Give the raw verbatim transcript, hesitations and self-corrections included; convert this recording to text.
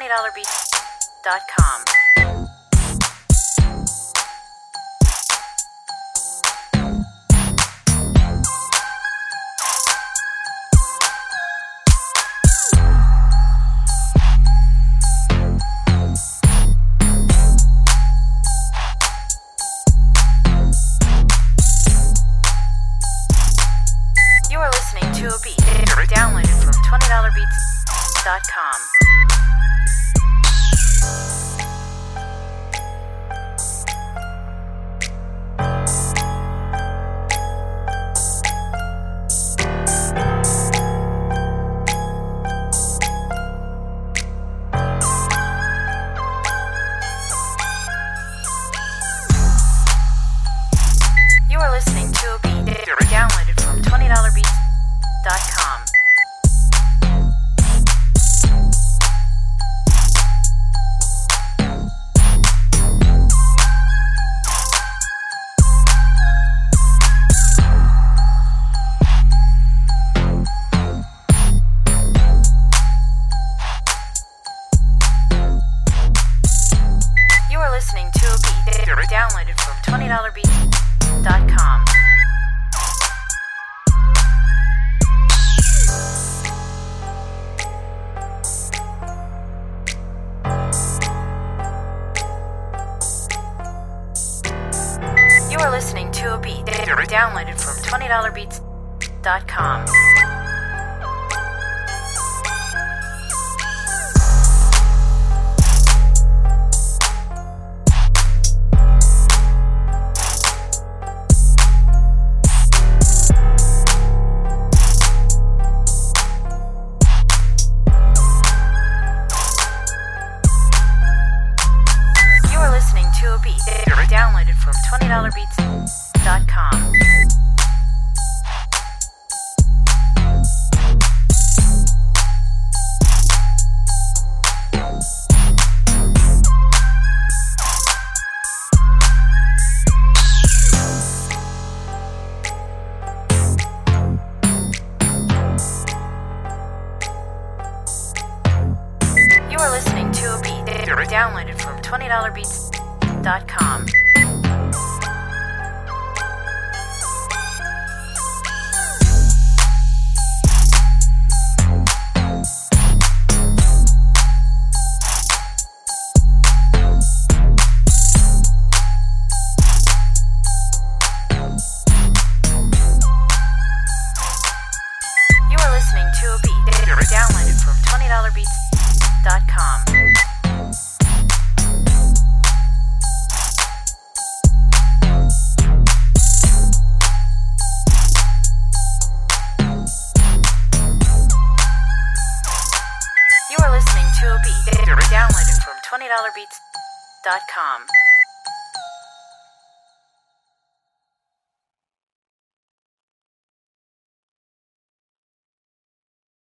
twenty dollar beats dot com. You are listening to a beat downloaded from twenty dollar beats dot com. You are listening to a beat downloaded from twenty dollar beats dot com. You are listening to a beat downloaded from twenty dollar beats dot com. You are listening to a beat downloaded from twenty dollar beats dot com. You are listening to a beat downloaded from twenty dollar beats dot com. You are listening to a beat downloaded from twenty dollar beats dot com. You are listening to a beat downloaded from twenty dollar beats dot com. You are listening to a beat downloaded from twenty dollar beats dot com.